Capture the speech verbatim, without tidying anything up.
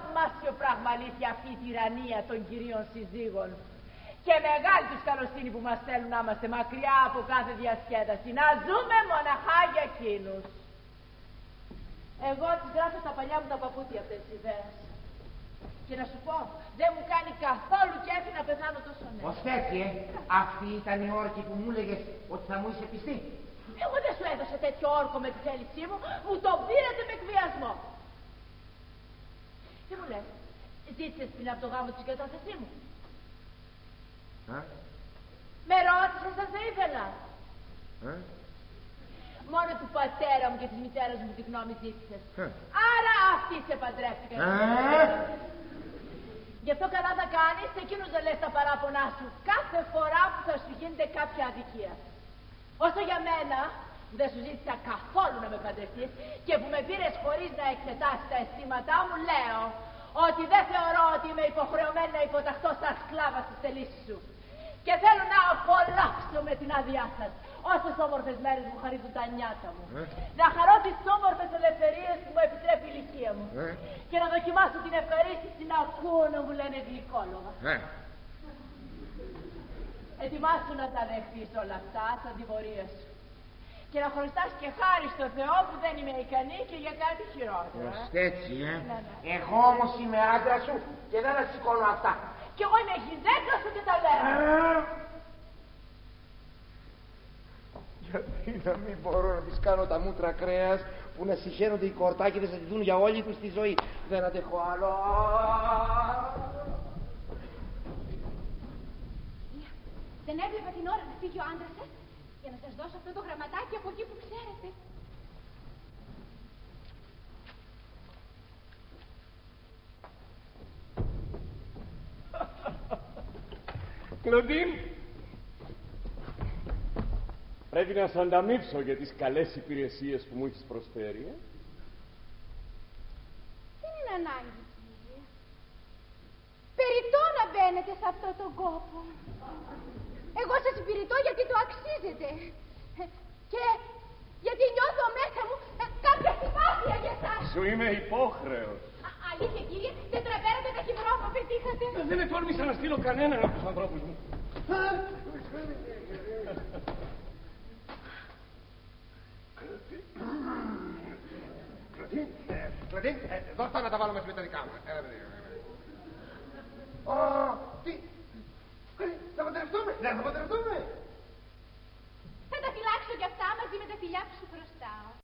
θαυμάσιο πράγμα αλήθεια αυτή η τυραννία των κυρίων συζύγων. Και μεγάλη τους καλοσύνη που μας θέλουν να είμαστε μακριά από κάθε διασκέδαση. Να ζούμε μοναχά για εκείνους. Εγώ τις γράφω στα παλιά μου τα παπούτσια αυτές τις ιδέες. Και να σου πω, δεν μου κάνει καθόλου κέφι να πεθάνω τόσο νέα. Ως έτσι, ε. Αυτή ήταν η όρκη που μου έλεγες ότι θα μου είσαι πιστή. Εγώ δεν σου έδωσα τέτοιο όρκο με τη θέλησή μου, μου το πήρατε με εκβιασμό. Τι μου λες, ζήτησες πριν από το γάμο της κατάθεσή μου. Α? Με ρώτησες αν δεν ήθελα. Α? Μόνο του πατέρα μου και της μητέρας μου τη γνώμη ζήτησες. Α? Άρα αυτοί σε παντρεύτηκαν. Α? Γι' αυτό καλά θα κάνεις εκείνους να λες τα παράπονά σου κάθε φορά που θα σου γίνεται κάποια αδικία. Όσο για μένα, που δεν σου ζήτησα καθόλου να με παντρευτείς και που με πήρες χωρίς να εξετάσεις τα αισθήματά μου, λέω ότι δεν θεωρώ ότι είμαι υποχρεωμένη να υποταχθώ σαν σκλάβα στις θελήσεις σου. Και θέλω να απολαύσω με την άδειά σας όσες όμορφες μέρες μου χαρίζουν τα νιάτα μου. Ε? Να χαρώ τις όμορφες ελευθερίες που μου επιτρέπει η ηλικία μου. Ε? Και να δοκιμάσω την ευχαρίστηση να ακούω να μου λένε γλυκόλογα. Ε? Ετοιμάσου να τα δεχτείς όλα αυτά σαν τιμωρία σου. Και να χωριστάς και χάρη στο Θεό που δεν είμαι ικανή και για κάτι χειρότερο. Ως έτσι, ε. Ναι, ναι. Εγώ όμως είμαι άντρα σου και δεν θα σηκώνω αυτά. Κι εγώ είμαι γυναίκα σου και τα λέω. Ε? Γιατί να μην μπορώ να τις κάνω τα μούτρα κρέας που να συχαίνονται οι κορτάκιδες να τη δουν για όλη τους τη ζωή. Δεν αντέχω άλλο. Δεν έβλεπα την ώρα να φύγει ο άντρας σας για να σας δώσω αυτό το γραμματάκι από εκεί που ξέρετε. Κλοντίν, πρέπει να σ' ανταμείψω για τις καλές υπηρεσίες που μου έχεις προσφέρει, ε? Δεν είναι ανάγκη, κύριε. Περιττό να μπαίνετε σε αυτό τον κόπο. Εγώ σας υπηρετώ γιατί το αξίζετε. Και γιατί νιώθω μέσα μου κάποια συμπάθεια για εσάς. Σου είμαι υπόχρεος. Α, αλήθεια, κύριε, δεν τραβέρατε τα χυμερό που πετύχατε. Δεν με τόλμησα να στείλω κανέναν από τους ανθρώπους μου. Κλοντίν, δώσ' τα να τα βάλω μέσα με τα δικά μου. Ω, τι, θα παντρευτούμε, δεν θα παντρευτούμε. Θα τα φυλάξω κι αυτά μαζί με τα φιλιά που σου χρωστάω.